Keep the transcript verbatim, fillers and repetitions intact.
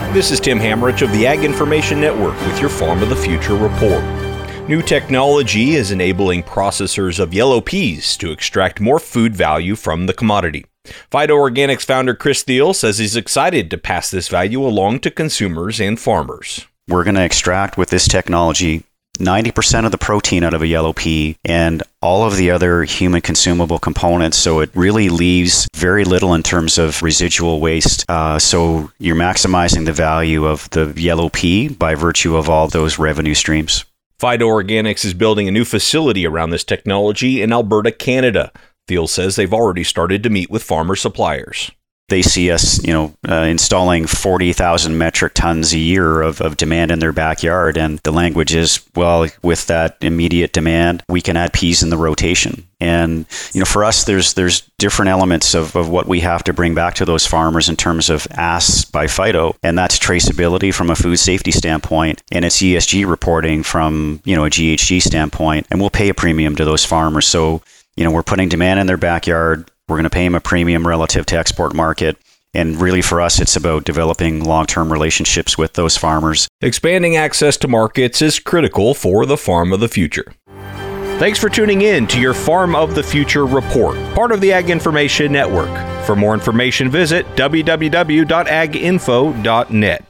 This is Tim Hamrich of the Ag Information Network with your Farm of the Future report. New technology is enabling processors of yellow peas to extract more food value from the commodity. Phyto Organics founder Chris Thiel says he's excited to pass this value along to consumers and farmers. We're going to extract with this technology ninety percent of the protein out of a yellow pea and all of the other human consumable components. So it really leaves very little in terms of residual waste. Uh, so you're maximizing the value of the yellow pea by virtue of all those revenue streams. Phyto Organics is building a new facility around this technology in Alberta, Canada. Thiel says they've already started to meet with farmer suppliers. They see us, you know, uh, installing forty thousand metric tons a year of, of demand in their backyard. And the language is, well, with that immediate demand, we can add peas in the rotation. And, you know, for us, there's there's different elements of, of what we have to bring back to those farmers in terms of asks by Phyto. And that's traceability from a food safety standpoint. And it's E S G reporting from, you know, a G H G standpoint. And we'll pay a premium to those farmers. So, you know, we're putting demand in their backyard. We're going to pay them a premium relative to export market. And really for us, it's about developing long-term relationships with those farmers. Expanding access to markets is critical for the Farm of the Future. Thanks for tuning in to your Farm of the Future report, part of the Ag Information Network. For more information, visit w w w dot ag info dot net.